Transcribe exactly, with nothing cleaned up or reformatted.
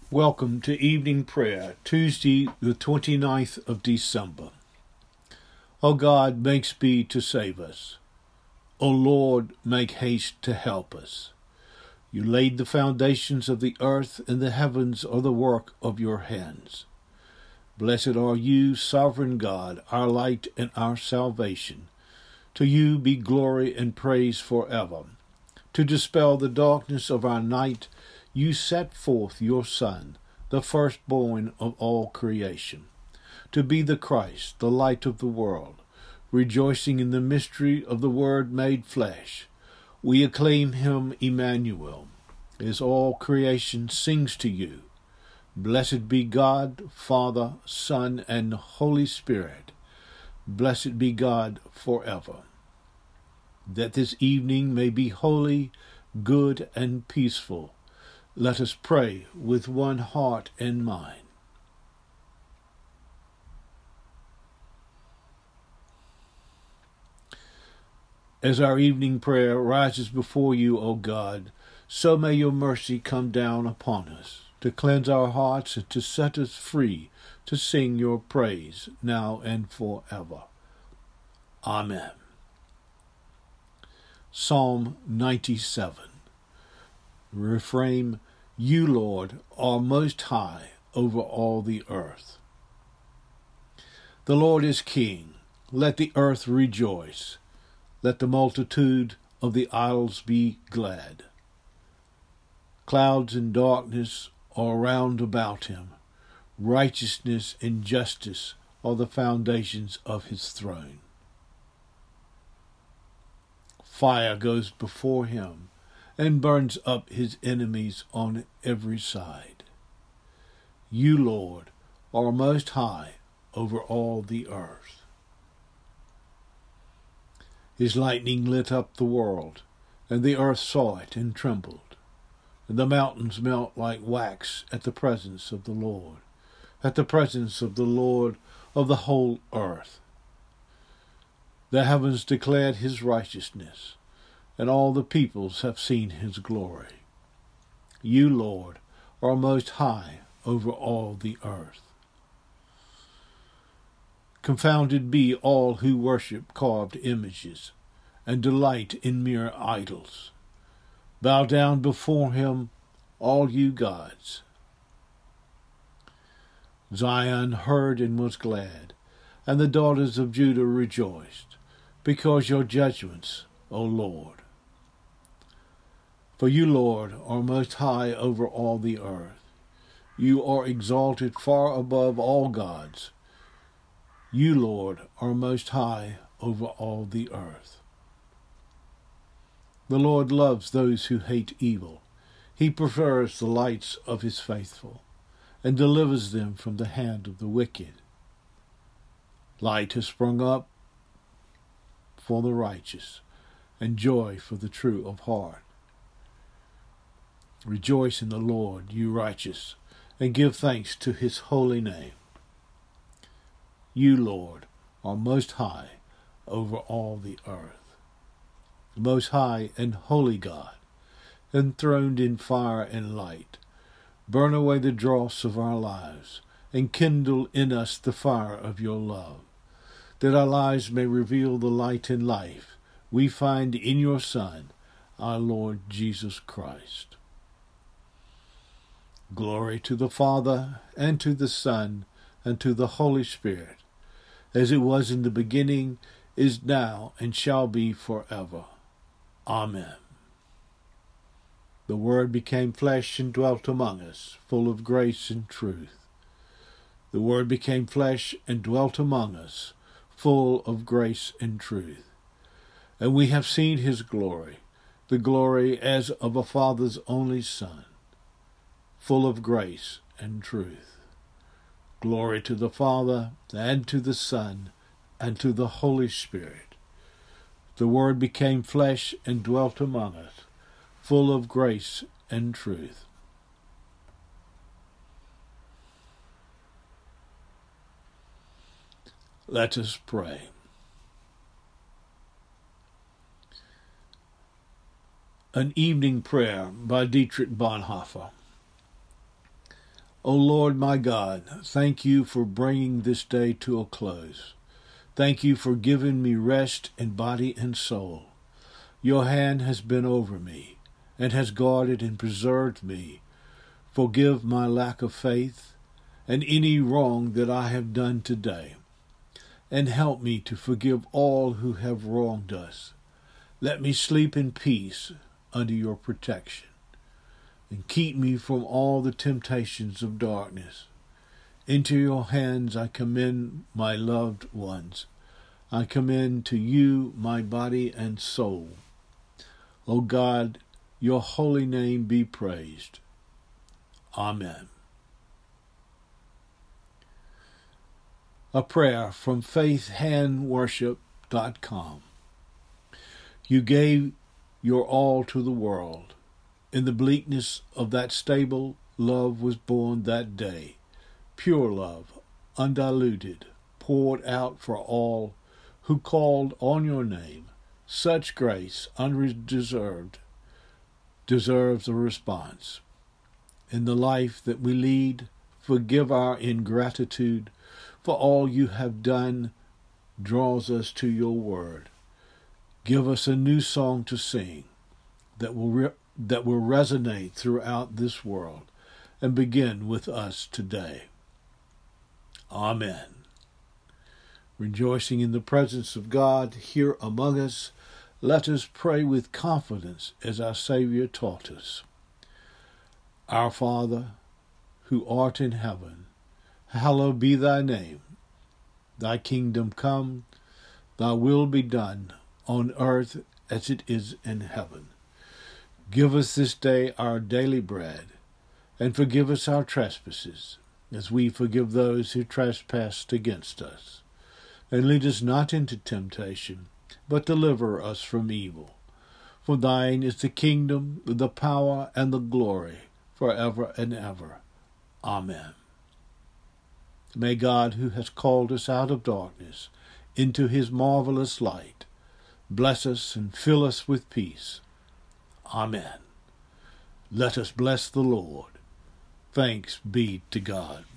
Welcome to evening prayer, Tuesday, the twenty-ninth of December. O God, make speed to save us. O Lord, make haste to help us. You laid the foundations of the earth, and the heavens are the work of your hands. Blessed are you, sovereign God, our light and our salvation. To you be glory and praise forever. To dispel the darkness of our night, you set forth your Son, the firstborn of all creation, to be the Christ, the light of the world. Rejoicing in the mystery of the Word made flesh, we acclaim him Emmanuel, as all creation sings to you. Blessed be God, Father, Son, and Holy Spirit. Blessed be God forever. That this evening may be holy, good, and peaceful, let us pray with one heart and mind. As our evening prayer rises before you, O God, so may your mercy come down upon us, to cleanse our hearts and to set us free to sing your praise now and forever. Amen. Psalm ninety-seven. Refrain, you, Lord, are most high over all the earth. The Lord is King. Let the earth rejoice. Let the multitude of the isles be glad. Clouds and darkness are round about him. Righteousness and justice are the foundations of his throne. Fire goes before him and burns up his enemies on every side. You, Lord, are most high over all the earth. His lightning lit up the world, and the earth saw it and trembled. And the mountains melt like wax at the presence of the Lord, at the presence of the Lord of the whole earth. The heavens declared his righteousness, and all the peoples have seen his glory. You, Lord, are most high over all the earth. Confounded be all who worship carved images, and delight in mere idols. Bow down before him, all you gods. Zion heard and was glad, and the daughters of Judah rejoiced, because your judgments, O Lord. For you, Lord, are most high over all the earth. You are exalted far above all gods. You, Lord, are most high over all the earth. The Lord loves those who hate evil. He prefers the lights of his faithful, and delivers them from the hand of the wicked. Light has sprung up for the righteous, and joy for the true of heart. Rejoice in the Lord, you righteous, and give thanks to his holy name. You, Lord, are most high over all the earth. Most high and holy God, enthroned in fire and light, burn away the dross of our lives, and kindle in us the fire of your love, that our lives may reveal the light and life we find in your Son, our Lord Jesus Christ. Glory to the Father, and to the Son, and to the Holy Spirit, as it was in the beginning, is now, and shall be forever. Amen. The Word became flesh and dwelt among us, full of grace and truth. The Word became flesh and dwelt among us, full of grace and truth. And we have seen his glory, the glory as of a Father's only Son, full of grace and truth. Glory to the Father, and to the Son, and to the Holy Spirit. The Word became flesh and dwelt among us, full of grace and truth. Let us pray. An Evening Prayer by Dietrich Bonhoeffer. O Lord my God, thank you for bringing this day to a close. Thank you for giving me rest in body and soul. Your hand has been over me and has guarded and preserved me. Forgive my lack of faith and any wrong that I have done today, and help me to forgive all who have wronged us. Let me sleep in peace under your protection, and keep me from all the temptations of darkness. Into your hands I commend my loved ones. I commend to you my body and soul. O God, your holy name be praised. Amen. A prayer from faith hand worship dot com. You gave your all to the world. In the bleakness of that stable, love was born that day. Pure love, undiluted, poured out for all who called on your name. Such grace, undeserved, deserves a response. In the life that we lead, forgive our ingratitude, for all you have done draws us to your word. Give us a new song to sing that will re- that will resonate throughout this world and begin with us today. Amen. Rejoicing in the presence of God here among us, let us pray with confidence as our Savior taught us. Our Father, who art in heaven, hallowed be thy name. Thy kingdom come, thy will be done on earth as it is in heaven. Give us this day our daily bread, and forgive us our trespasses, as we forgive those who trespass against us. And lead us not into temptation, but deliver us from evil. For thine is the kingdom, the power, and the glory, forever and ever. Amen. May God, who has called us out of darkness into his marvelous light, bless us and fill us with peace. Amen. Let us bless the Lord. Thanks be to God.